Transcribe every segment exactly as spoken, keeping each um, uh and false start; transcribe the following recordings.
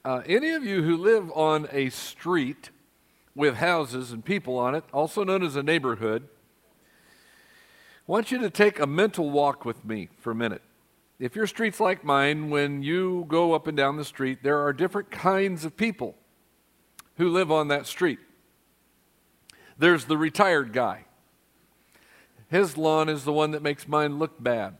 Uh, any of you who live on a street with houses and people on it, also known as a neighborhood, I want you to take a mental walk with me for a minute. If your street's like mine, when you go up and down the street, there are different kinds of people who live on that street. There's the retired guy. His lawn is the one that makes mine look bad.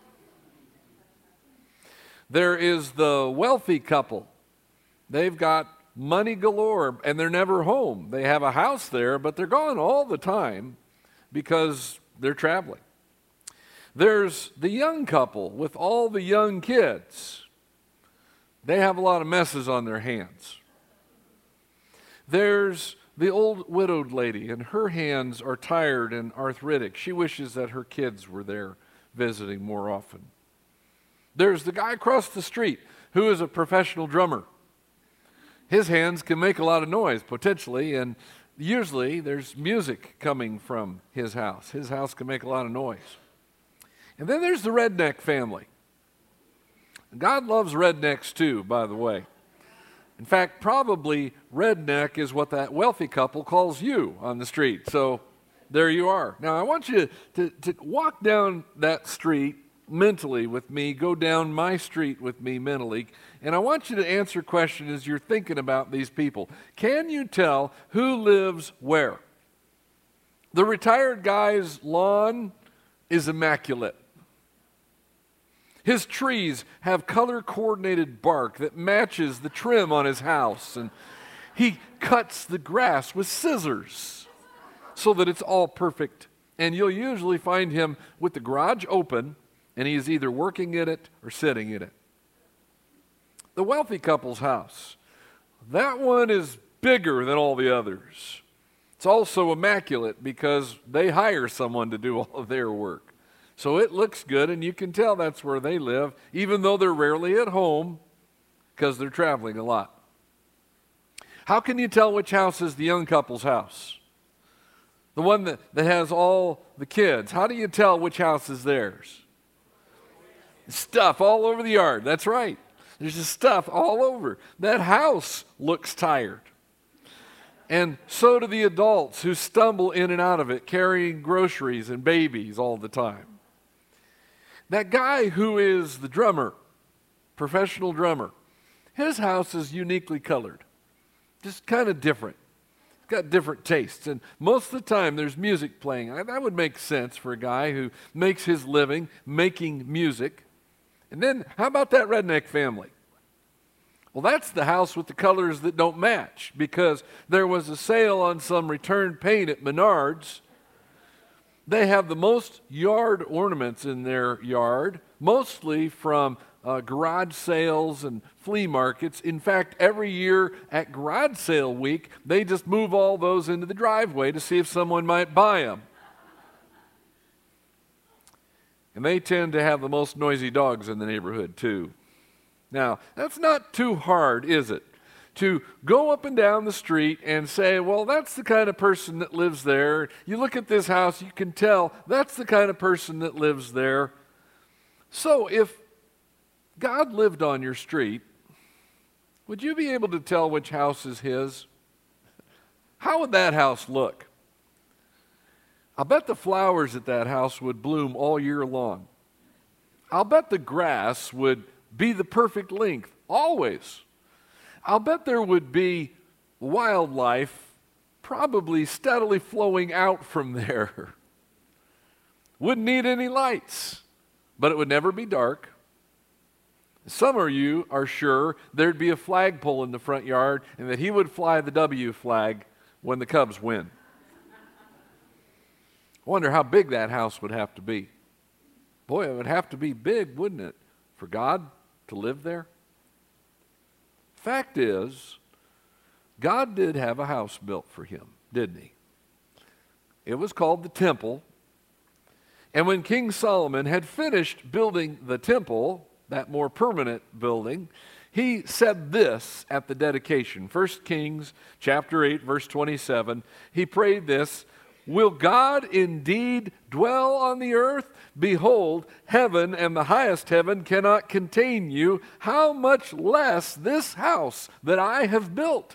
There is the wealthy couple. They've got money galore, and they're never home. They have a house there, but they're gone all the time because they're traveling. There's the young couple with all the young kids. They have a lot of messes on their hands. There's the old widowed lady, and her hands are tired and arthritic. She wishes that her kids were there visiting more often. There's the guy across the street who is a professional drummer. His hands can make a lot of noise, potentially, and usually there's music coming from his house. His house can make a lot of noise. And then there's the redneck family. God loves rednecks too, by the way. In fact, probably redneck is what that wealthy couple calls you on the street. So there you are. Now, I want you to, to walk down that street mentally with me, go down my street with me mentally, and I want you to answer a question as you're thinking about these people. Can you tell who lives where? The retired guy's lawn is immaculate. His trees have color-coordinated bark that matches the trim on his house, and he cuts the grass with scissors so that it's all perfect. And you'll usually find him with the garage open, and he is either working in it or sitting in it. The wealthy couple's house, that one is bigger than all the others. It's also immaculate because they hire someone to do all of their work. So it looks good, and you can tell that's where they live, even though they're rarely at home because they're traveling a lot. How can you tell which house is the young couple's house? The one that, that has all the kids. How do you tell which house is theirs? Stuff all over the yard. That's right. There's just stuff all over. That house looks tired. And so do the adults who stumble in and out of it, carrying groceries and babies all the time. That guy who is the drummer, professional drummer, his house is uniquely colored. Just kind of different. It's got different tastes. And most of the time there's music playing. That would make sense for a guy who makes his living making music. And then, how about that redneck family? Well, that's the house with the colors that don't match, because there was a sale on some returned paint at Menards. They have the most yard ornaments in their yard, mostly from uh, garage sales and flea markets. In fact, every year at garage sale week, they just move all those into the driveway to see if someone might buy them. And they tend to have the most noisy dogs in the neighborhood, too. Now, that's not too hard, is it? To go up and down the street and say, well, that's the kind of person that lives there. You look at this house, you can tell that's the kind of person that lives there. So if God lived on your street, would you be able to tell which house is his? How would that house look? I'll bet the flowers at that house would bloom all year long. I'll bet the grass would be the perfect length, always. I'll bet there would be wildlife probably steadily flowing out from there. Wouldn't need any lights, but it would never be dark. Some of you are sure there'd be a flagpole in the front yard and that he would fly the W flag when the Cubs win. I wonder how big that house would have to be. Boy, it would have to be big, wouldn't it, for God to live there? Fact is, God did have a house built for him, didn't he? It was called the temple. And when King Solomon had finished building the temple, that more permanent building, he said this at the dedication. First Kings chapter eight, verse twenty-seven. He prayed this, Will God indeed dwell on the earth? Behold, heaven and the highest heaven cannot contain you. How much less this house that I have built?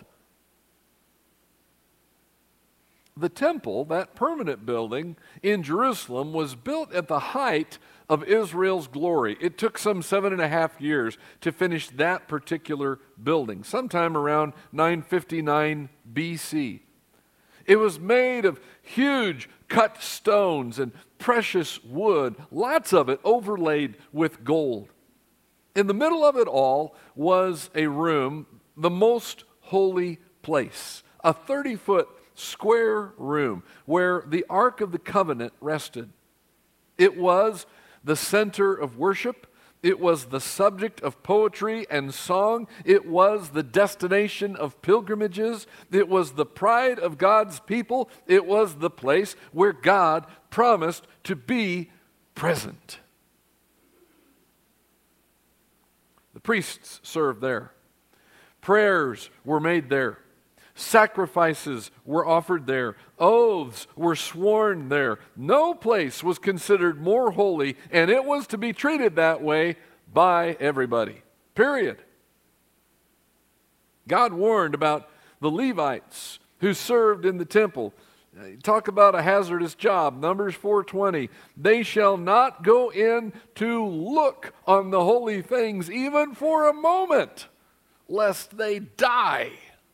The temple, that permanent building in Jerusalem, was built at the height of Israel's glory. It took some seven and a half years to finish that particular building, sometime around nine fifty-nine B C. It was made of huge cut stones and precious wood, lots of it overlaid with gold. In the middle of it all was a room, the most holy place, a thirty-foot square room where the Ark of the Covenant rested. It was the center of worship. It was the subject of poetry and song. It was the destination of pilgrimages. It was the pride of God's people. It was the place where God promised to be present. The priests served there. Prayers were made there. Sacrifices were offered there. Oaths were sworn there. No place was considered more holy, and it was to be treated that way by everybody. Period. God warned about the Levites who served in the temple. Talk about a hazardous job. Numbers four twenty. They shall not go in to look on the holy things even for a moment, lest they die.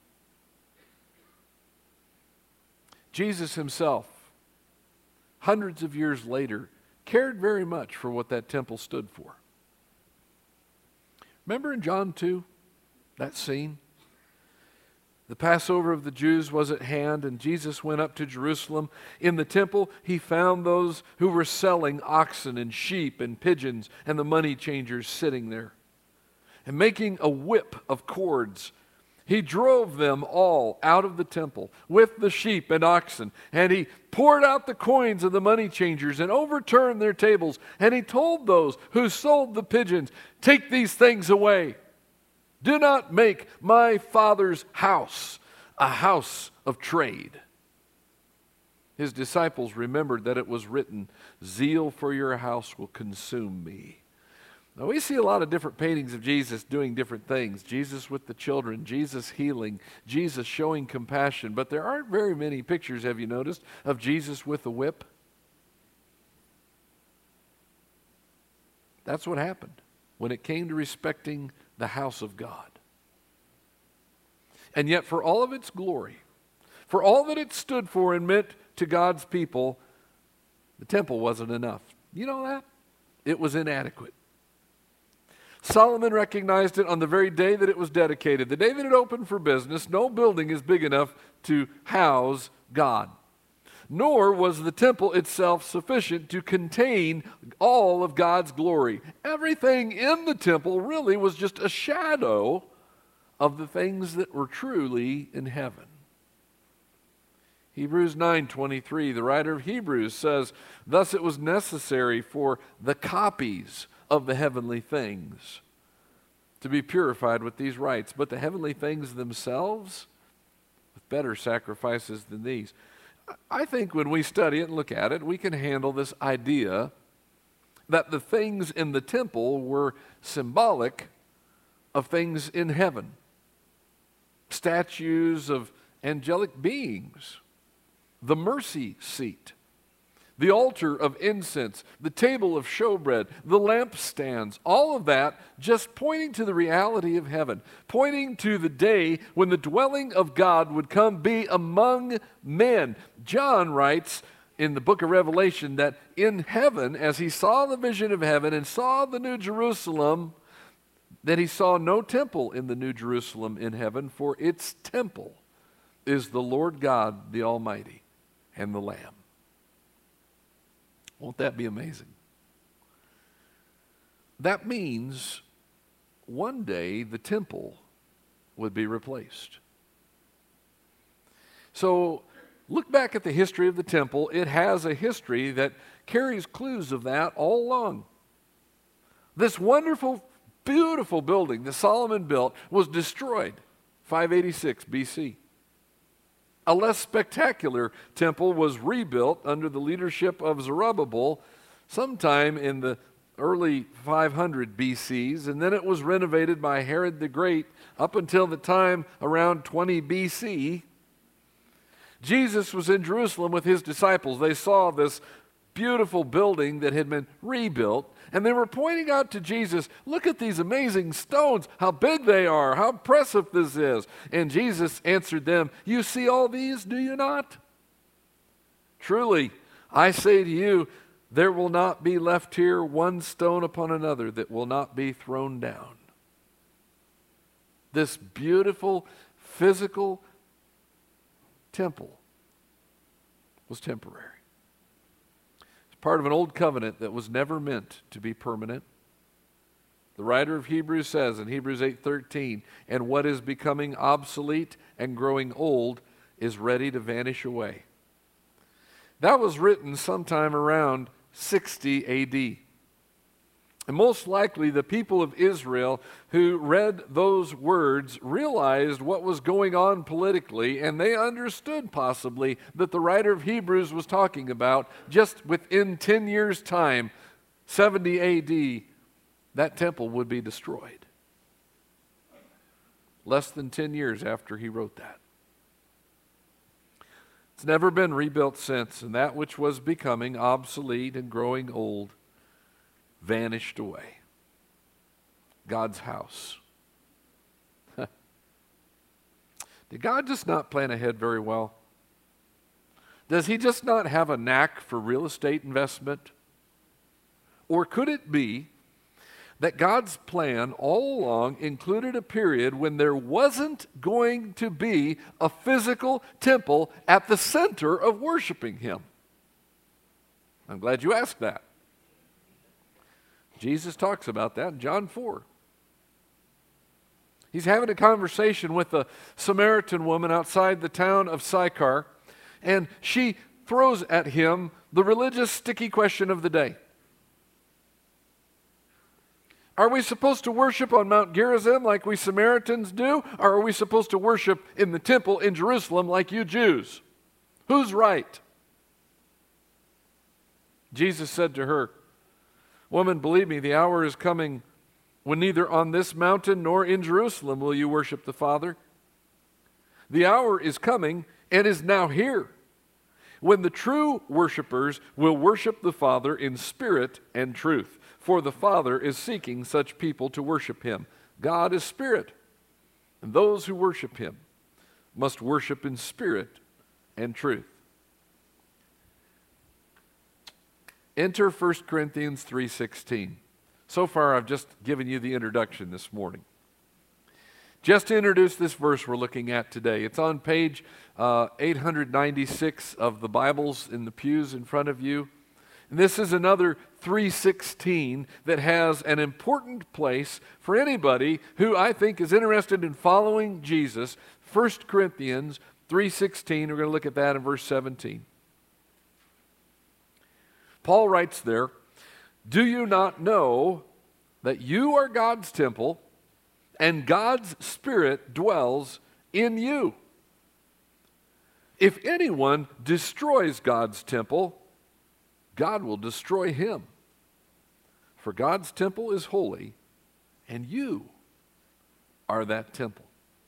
Jesus himself, hundreds of years later, cared very much for what that temple stood for. Remember in John two, that scene? The Passover of the Jews was at hand, and Jesus went up to Jerusalem. In the temple, he found those who were selling oxen and sheep and pigeons, and the money changers sitting there. And making a whip of cords, he drove them all out of the temple with the sheep and oxen, and he poured out the coins of the money changers and overturned their tables. And he told those who sold the pigeons, "Take these things away. Do not make my Father's house a house of trade." His disciples remembered that it was written, "Zeal for your house will consume me." Now, we see a lot of different paintings of Jesus doing different things. Jesus with the children, Jesus healing, Jesus showing compassion. But there aren't very many pictures, have you noticed, of Jesus with a whip? That's what happened when it came to respecting the house of God. And yet, for all of its glory, for all that it stood for and meant to God's people, the temple wasn't enough. You know that? It was inadequate. Solomon recognized it on the very day that it was dedicated. The day that it opened for business, no building is big enough to house God. Nor was the temple itself sufficient to contain all of God's glory. Everything in the temple really was just a shadow of the things that were truly in heaven. Hebrews nine twenty-three, the writer of Hebrews says, "Thus it was necessary for the copies of the heavenly things to be purified with these rites, but the heavenly things themselves with better sacrifices than these." I think when we study it and look at it, we can handle this idea that the things in the temple were symbolic of things in heaven. Statues of angelic beings, the mercy seat, the altar of incense, the table of showbread, the lampstands, all of that just pointing to the reality of heaven, pointing to the day when the dwelling of God would come be among men. John writes in the book of Revelation that in heaven, as he saw the vision of heaven and saw the New Jerusalem, that he saw no temple in the New Jerusalem in heaven, for its temple is the Lord God, the Almighty, and the Lamb. Won't that be amazing? That means one day the temple would be replaced. So look back at the history of the temple. It has a history that carries clues of that all along. This wonderful, beautiful building that Solomon built was destroyed five eighty-six B C. A less spectacular temple was rebuilt under the leadership of Zerubbabel sometime in the early five hundred B Cs, and then it was renovated by Herod the Great up until the time around twenty B C. Jesus was in Jerusalem with his disciples. They saw this beautiful building that had been rebuilt, and they were pointing out to Jesus, look at these amazing stones, how big they are, how impressive this is. And Jesus answered them, you see all these, do you not? Truly, I say to you, there will not be left here one stone upon another that will not be thrown down. This beautiful physical temple was temporary. It's part of an old covenant that was never meant to be permanent. The writer of Hebrews says in Hebrews eight thirteen, and what is becoming obsolete and growing old is ready to vanish away. That was written sometime around sixty A D. And most likely the people of Israel who read those words realized what was going on politically, and they understood possibly that the writer of Hebrews was talking about just within ten years' time, seventy A D, that temple would be destroyed. Less than ten years after he wrote that. It's never been rebuilt since, and that which was becoming obsolete and growing old vanished away. God's house. Did God just not plan ahead very well? Does he just not have a knack for real estate investment? Or could it be that God's plan all along included a period when there wasn't going to be a physical temple at the center of worshiping him? I'm glad you asked that. Jesus talks about that in John four. He's having a conversation with a Samaritan woman outside the town of Sychar, and she throws at him the religious sticky question of the day. Are we supposed to worship on Mount Gerizim like we Samaritans do, or are we supposed to worship in the temple in Jerusalem like you Jews? Who's right? Jesus said to her, woman, believe me, the hour is coming when neither on this mountain nor in Jerusalem will you worship the Father. The hour is coming and is now here when the true worshipers will worship the Father in spirit and truth. For the Father is seeking such people to worship him. God is spirit, and those who worship him must worship in spirit and truth. Enter First Corinthians three sixteen. So far, I've just given you the introduction this morning. Just to introduce this verse we're looking at today. It's on page uh, eight ninety-six of the Bibles in the pews in front of you. And this is another three sixteen that has an important place for anybody who I think is interested in following Jesus. First Corinthians three sixteen, we're going to look at that in verse seventeen. Paul writes there, do you not know that you are God's temple and God's Spirit dwells in you? If anyone destroys God's temple, God will destroy him. For God's temple is holy, and you are that temple.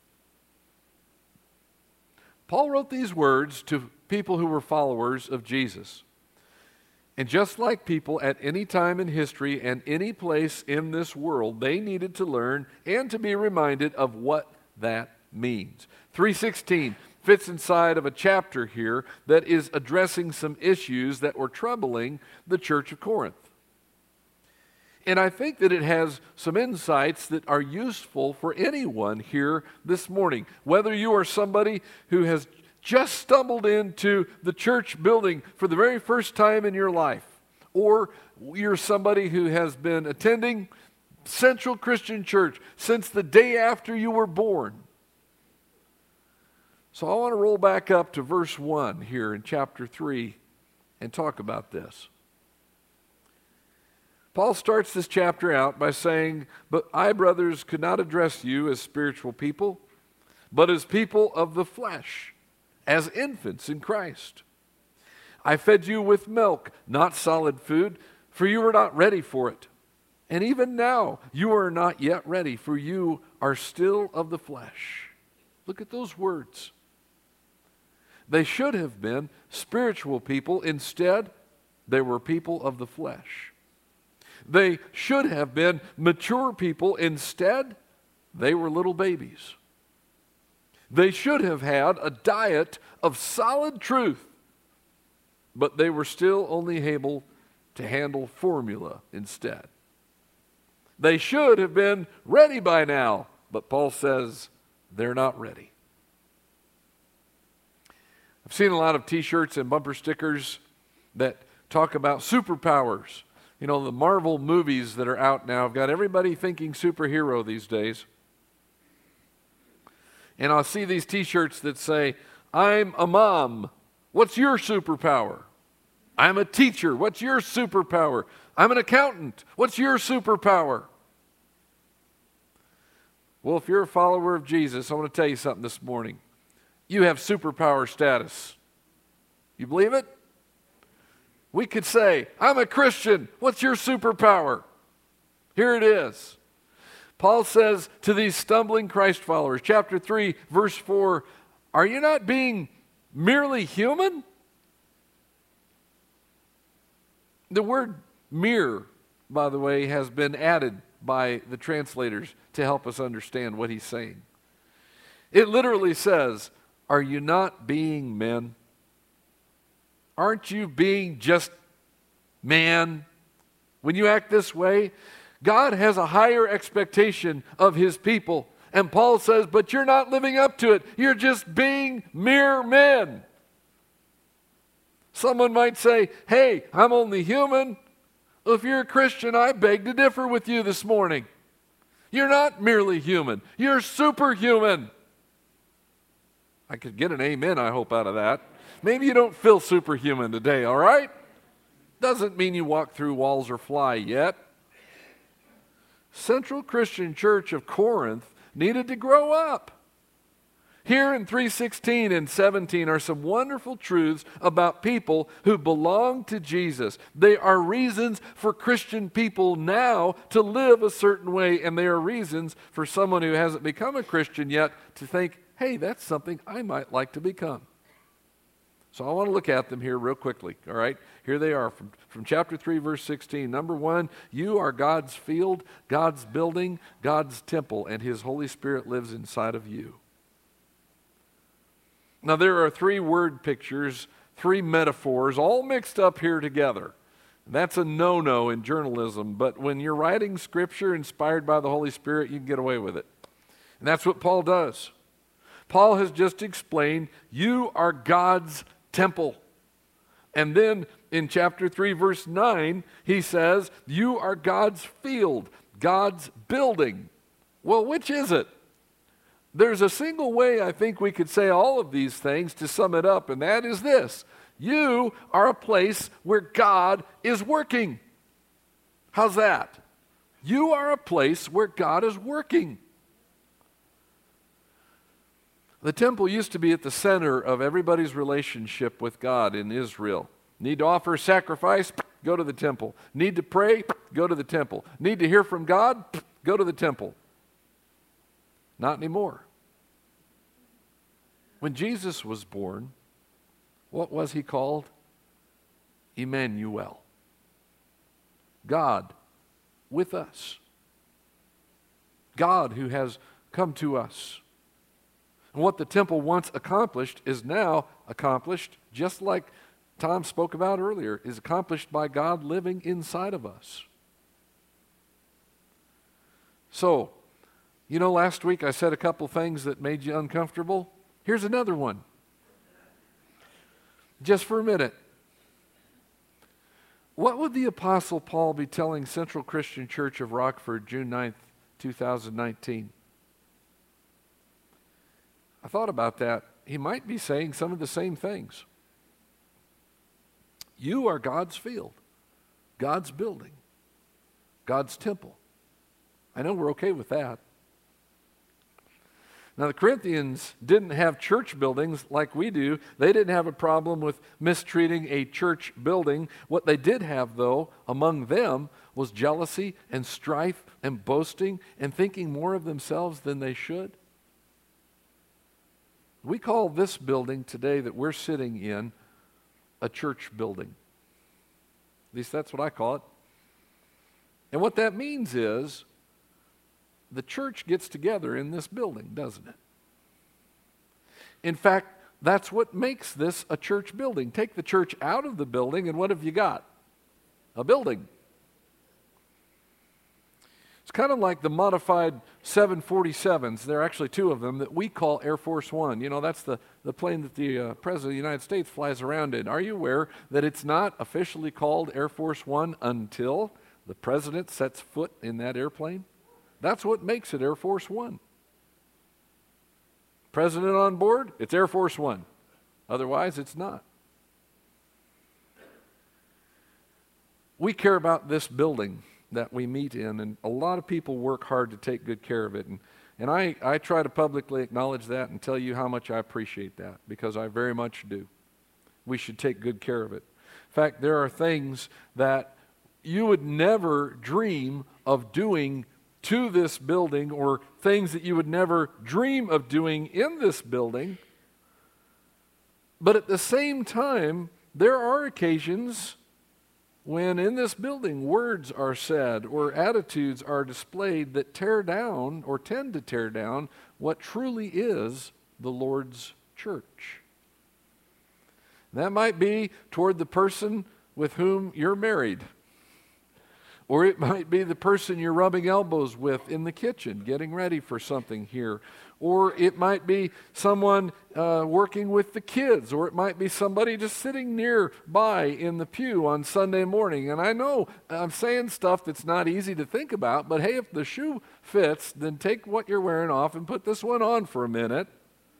Paul wrote these words to people who were followers of Jesus. And just like people at any time in history and any place in this world, they needed to learn and to be reminded of what that means. three sixteen fits inside of a chapter here that is addressing some issues that were troubling the church of Corinth. And I think that it has some insights that are useful for anyone here this morning. Whether you are somebody who has just stumbled into the church building for the very first time in your life, or you're somebody who has been attending Central Christian Church since the day after you were born. So I want to roll back up to verse one here in chapter three and talk about this. Paul starts this chapter out by saying, but I, brothers, could not address you as spiritual people, but as people of the flesh, as infants in Christ. I fed you with milk, not solid food, for you were not ready for it. And even now, you are not yet ready, for you are still of the flesh. Look at those words. They should have been spiritual people. Instead, they were people of the flesh. They should have been mature people. Instead, they were little babies. They should have had a diet of solid truth, but they were still only able to handle formula instead. They should have been ready by now, but Paul says they're not ready. I've seen a lot of t-shirts and bumper stickers that talk about superpowers. You know, the Marvel movies that are out now have got everybody thinking superhero these days. And I'll see these t-shirts that say, I'm a mom. What's your superpower? I'm a teacher. What's your superpower? I'm an accountant. What's your superpower? Well, if you're a follower of Jesus, I want to tell you something this morning. You have superpower status. You believe it? We could say, I'm a Christian. What's your superpower? Here it is. Paul says to these stumbling Christ followers, chapter three, verse four, are you not being merely human? The word mere, by the way, has been added by the translators to help us understand what he's saying. It literally says, are you not being men? Aren't you being just man? When you act this way, God has a higher expectation of his people. And Paul says, but you're not living up to it. You're just being mere men. Someone might say, hey, I'm only human. Well, if you're a Christian, I beg to differ with you this morning. You're not merely human. You're superhuman. I could get an amen, I hope, out of that. Maybe you don't feel superhuman today, all right? Doesn't mean you walk through walls or fly yet. Central Christian Church of Corinth needed to grow up. Here in three sixteen and seventeen are some wonderful truths about people who belong to Jesus. They are reasons for Christian people now to live a certain way, and they are reasons for someone who hasn't become a Christian yet to think, hey, that's something I might like to become. So I want to look at them here real quickly, all right? Here they are from, from chapter three, verse sixteen. Number one, you are God's field, God's building, God's temple, and his Holy Spirit lives inside of you. Now, there are three word pictures, three metaphors, all mixed up here together. That's a no-no in journalism, but when you're writing scripture inspired by the Holy Spirit, you can get away with it. And that's what Paul does. Paul has just explained, you are God's temple. And then in chapter three, verse nine, he says, you are God's field, God's building. Well, which is it? There's a single way I think we could say all of these things to sum it up, and that is this. You are a place where God is working. How's that? You are a place where God is working. The temple used to be at the center of everybody's relationship with God in Israel. Need to offer a sacrifice? Go to the temple. Need to pray? Go to the temple. Need to hear from God? Go to the temple. Not anymore. When Jesus was born, what was he called? Emmanuel. God with us. God who has come to us. And what the temple once accomplished is now accomplished, just like Tom spoke about earlier, is accomplished by God living inside of us. So, you know, last week I said a couple things that made you uncomfortable. Here's another one. Just for a minute. What would the Apostle Paul be telling Central Christian Church of Rockford, June ninth, two thousand nineteen? I thought about that. He might be saying some of the same things. You are God's field, God's building, God's temple. I know we're okay with that. Now, the Corinthians didn't have church buildings like we do. They didn't have a problem with mistreating a church building. What they did have, though, among them was jealousy and strife and boasting and thinking more of themselves than they should. We call this building today that we're sitting in a church building. At least that's what I call it. And what that means is the church gets together in this building, doesn't it? In fact, that's what makes this a church building. Take the church out of the building, and what have you got? A building. It's kind of like the modified seven forty-sevens. There are actually two of them that we call Air Force One. You know, that's the, the plane that the uh, President of the United States flies around in. Are you aware that it's not officially called Air Force One until the President sets foot in that airplane? That's what makes it Air Force One. President on board, it's Air Force One. Otherwise, it's not. We care about this building that we meet in, and a lot of people work hard to take good care of it. And, and I, I try to publicly acknowledge that and tell you how much I appreciate that, because I very much do. We should take good care of it. In fact, there are things that you would never dream of doing to this building, or things that you would never dream of doing in this building. But at the same time, there are occasions when in this building words are said or attitudes are displayed that tear down or tend to tear down what truly is the Lord's church. That might be toward the person with whom you're married. Or it might be the person you're rubbing elbows with in the kitchen, getting ready for something here. Or it might be someone uh, working with the kids. Or it might be somebody just sitting nearby in the pew on Sunday morning. And I know I'm saying stuff that's not easy to think about, but hey, if the shoe fits, then take what you're wearing off and put this one on for a minute.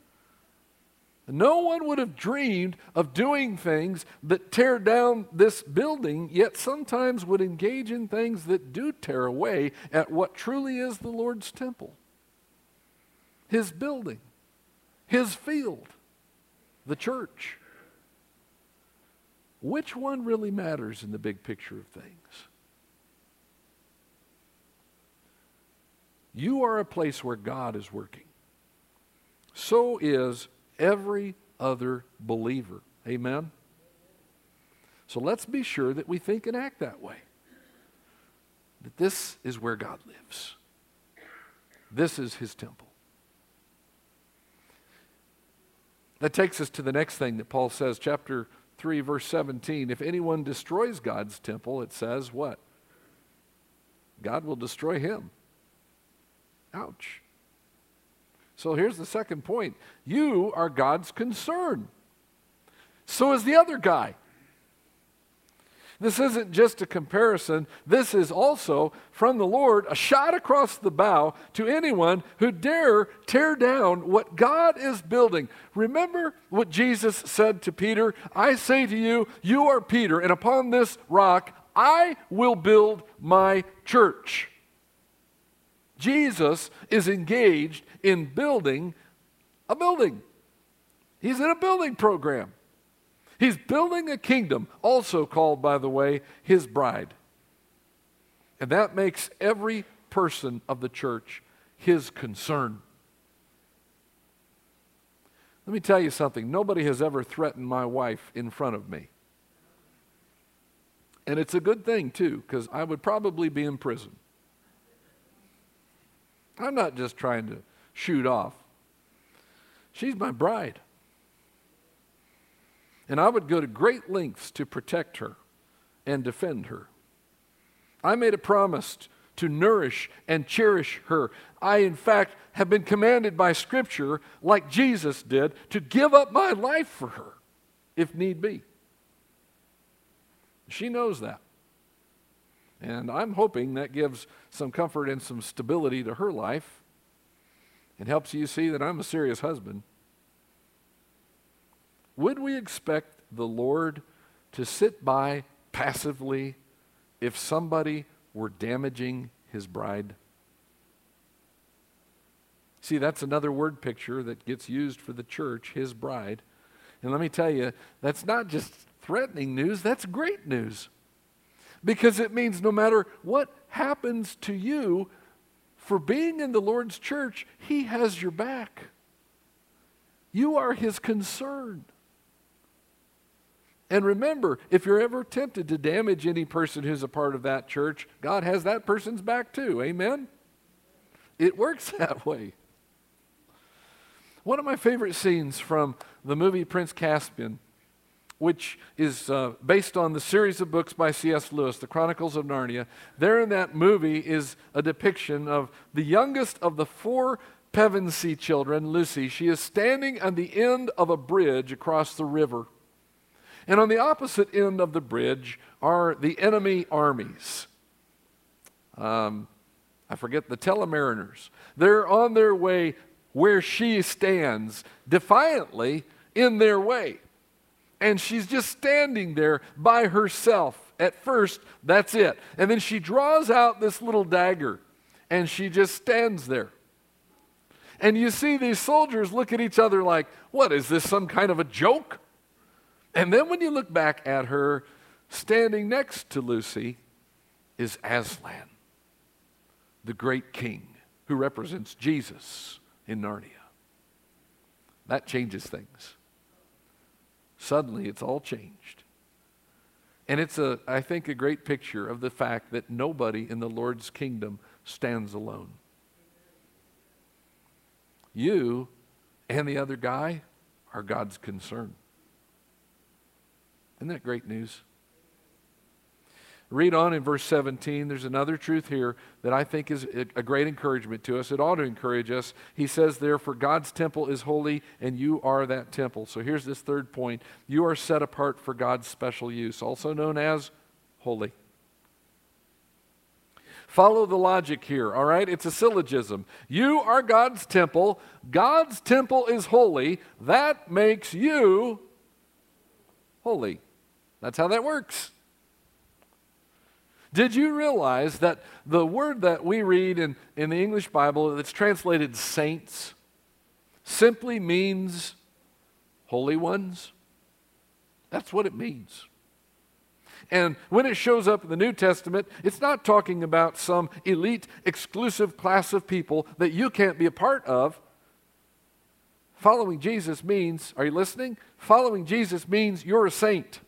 No one would have dreamed of doing things that tear down this building, yet sometimes would engage in things that do tear away at what truly is the Lord's temple, His building, His field, the church. Which one really matters in the big picture of things? You are a place where God is working. So is every other believer. Amen? So let's be sure that we think and act that way. That this is where God lives. This is His temple. That takes us to the next thing that Paul says, chapter three, verse seventeen. If anyone destroys God's temple, it says what? God will destroy him. Ouch. So here's the second point. You are God's concern. So is the other guy. This isn't just a comparison. This is also, from the Lord, a shot across the bow to anyone who dare tear down what God is building. Remember what Jesus said to Peter? I say to you, you are Peter, and upon this rock I will build my church. Jesus is engaged in building a building. He's in a building program. He's building a kingdom, also called, by the way, His bride. And that makes every person of the church His concern. Let me tell you something. Nobody has ever threatened my wife in front of me. And it's a good thing, too, because I would probably be in prison. I'm not just trying to shoot off. She's my bride. And I would go to great lengths to protect her and defend her. I made a promise to nourish and cherish her. I, in fact, have been commanded by Scripture, like Jesus did, to give up my life for her, if need be. She knows that. And I'm hoping that gives some comfort and some stability to her life. It helps you see that I'm a serious husband. Would we expect the Lord to sit by passively if somebody were damaging His bride? See, that's another word picture that gets used for the church, his bride. And let me tell you, that's not just threatening news, that's great news. Because it means no matter what happens to you, for being in the Lord's church, he has your back. You are his concern. And remember, if you're ever tempted to damage any person who's a part of that church, God has that person's back too. Amen? It works that way. One of my favorite scenes from the movie Prince Caspian, which is uh, based on the series of books by C S Lewis, The Chronicles of Narnia. There in that movie is a depiction of the youngest of the four Pevensey children, Lucy. She is standing on the end of a bridge across the river. And on the opposite end of the bridge are the enemy armies. Um, I forget the Telemariners. They're on their way where she stands, defiantly in their way. And she's just standing there by herself. At first, that's it. And then she draws out this little dagger, and she just stands there. And you see these soldiers look at each other like, what, is this some kind of a joke? And then when you look back at her, standing next to Lucy is Aslan, the great king who represents Jesus in Narnia. That changes things. Suddenly, it's all changed. And it's, a, I think, a great picture of the fact that nobody in the Lord's kingdom stands alone. You and the other guy are God's concern. Isn't that great news? Read on in verse seventeen. There's another truth here that I think is a great encouragement to us. It ought to encourage us. He says there, for God's temple is holy, and you are that temple. So here's this third point. You are set apart for God's special use, also known as holy. Follow the logic here, all right? It's a syllogism. You are God's temple. God's temple is holy. That makes you holy. That's how that works. Did you realize that the word that we read in, in the English Bible that's translated saints simply means holy ones? That's what it means. And when it shows up in the New Testament, it's not talking about some elite, exclusive class of people that you can't be a part of. Following Jesus means, are you listening? Following Jesus means you're a saint.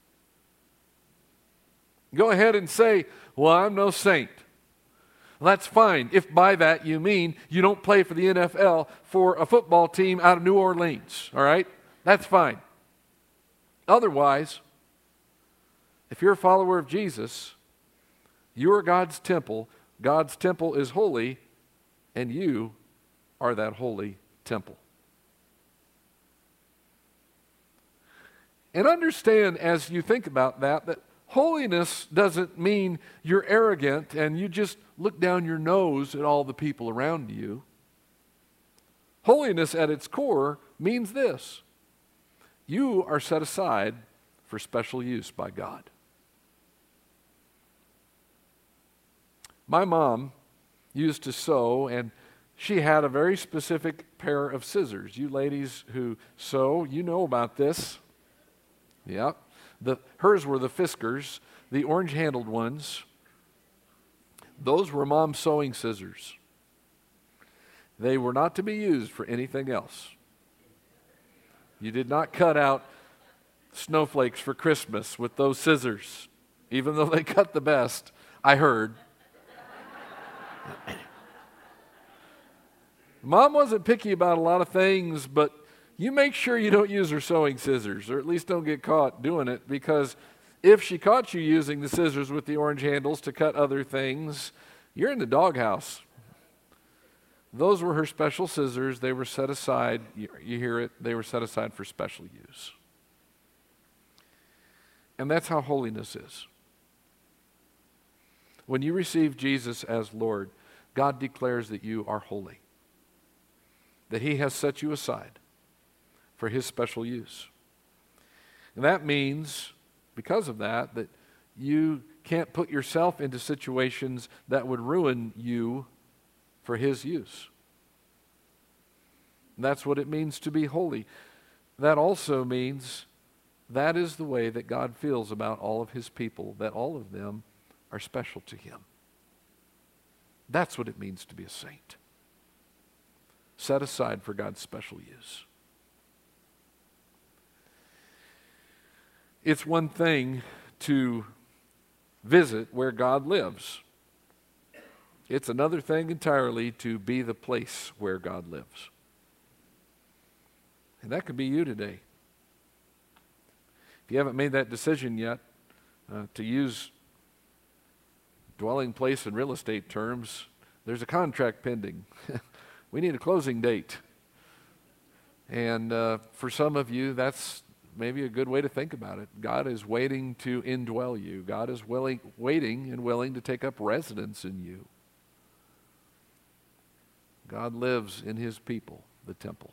Go ahead and say, well, I'm no saint. Well, that's fine if by that you mean you don't play for the N F L for a football team out of New Orleans, all right? That's fine. Otherwise, if you're a follower of Jesus, you're God's temple. God's temple is holy, and you are that holy temple. And understand as you think about that, that holiness doesn't mean you're arrogant and you just look down your nose at all the people around you. Holiness at its core means this: you are set aside for special use by God. My mom used to sew, and she had a very specific pair of scissors. You ladies who sew, you know about this. Yep. The, hers were the Fiskars, the orange-handled ones. Those were Mom's sewing scissors. They were not to be used for anything else. You did not cut out snowflakes for Christmas with those scissors, even though they cut the best, I heard. Mom wasn't picky about a lot of things, but you make sure you don't use her sewing scissors, or at least don't get caught doing it, because if she caught you using the scissors with the orange handles to cut other things, you're in the doghouse. Those were her special scissors. They were set aside, you, you hear it, they were set aside for special use. And that's how holiness is. When you receive Jesus as Lord, God declares that you are holy, that He has set you aside for His special use. And that means, because of that, that you can't put yourself into situations that would ruin you for His use. That's what it means to be holy. That also means that is the way that God feels about all of his people, that all of them are special to him. That's what it means to be a saint. Set aside for God's special use. It's one thing to visit where God lives. It's another thing entirely to be the place where God lives. And that could be you today. If you haven't made that decision yet, uh, to use dwelling place in real estate terms, there's a contract pending. We need a closing date. And uh, for some of you, that's maybe a good way to think about it. God is waiting to indwell you. God is willing, waiting and willing to take up residence in you. God lives in his people, the temple.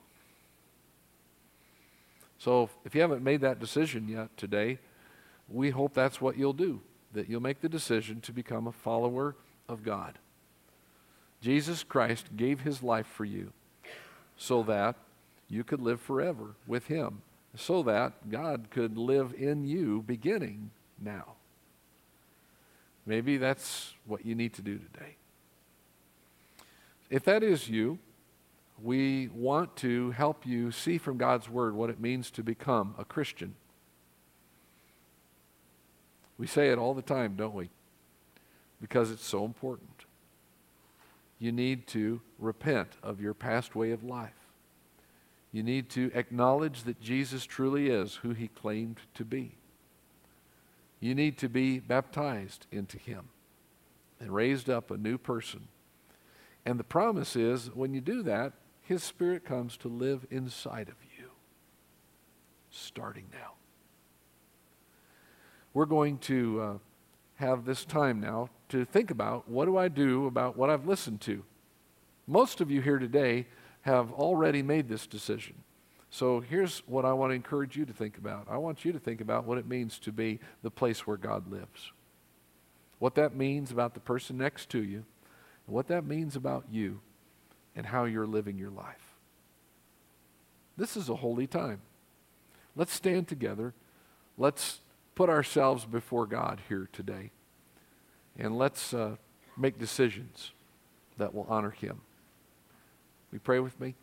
So if you haven't made that decision yet today, we hope that's what you'll do, that you'll make the decision to become a follower of God. Jesus Christ gave his life for you so that you could live forever with him, so that God could live in you beginning now. Maybe that's what you need to do today. If that is you, we want to help you see from God's Word what it means to become a Christian. We say it all the time, don't we? Because it's so important. You need to repent of your past way of life. You need to acknowledge that Jesus truly is who he claimed to be. You need to be baptized into him and raised up a new person. And the promise is, when you do that, his Spirit comes to live inside of you, starting now. We're going to uh, have this time now to think about, what do I do about what I've listened to? Most of you here today have already made this decision. So here's what I want to encourage you to think about. I want you to think about what it means to be the place where God lives. What that means about the person next to you, and what that means about you, and how you're living your life. This is a holy time. Let's stand together. Let's put ourselves before God here today. And let's uh, make decisions that will honor him. Will you pray with me?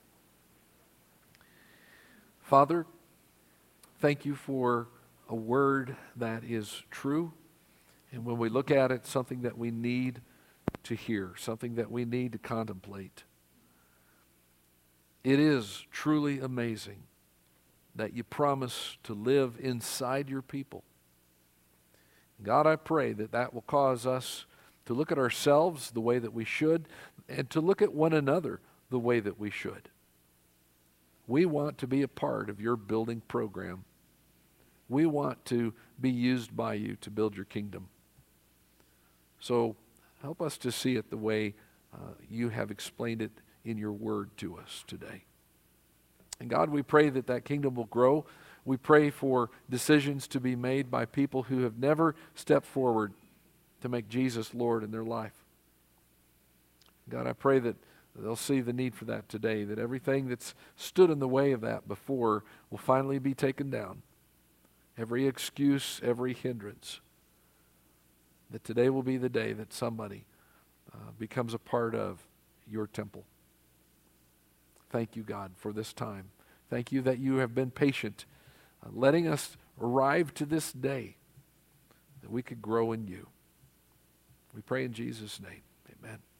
Father, thank you for a word that is true. And when we look at it, something that we need to hear, something that we need to contemplate. It is truly amazing that you promise to live inside your people. God, I pray that that will cause us to look at ourselves the way that we should, and to look at one another the way that we should. We want to be a part of your building program. We want to be used by you to build your kingdom. So help us to see it the way uh, you have explained it in your word to us today. And God, we pray that that kingdom will grow. We pray for decisions to be made by people who have never stepped forward to make Jesus Lord in their life. God, I pray that they'll see the need for that today, that everything that's stood in the way of that before will finally be taken down. Every excuse, every hindrance. That today will be the day that somebody uh, becomes a part of your temple. Thank you, God, for this time. Thank you that you have been patient, uh, letting us arrive to this day, that we could grow in you. We pray in Jesus' name. Amen.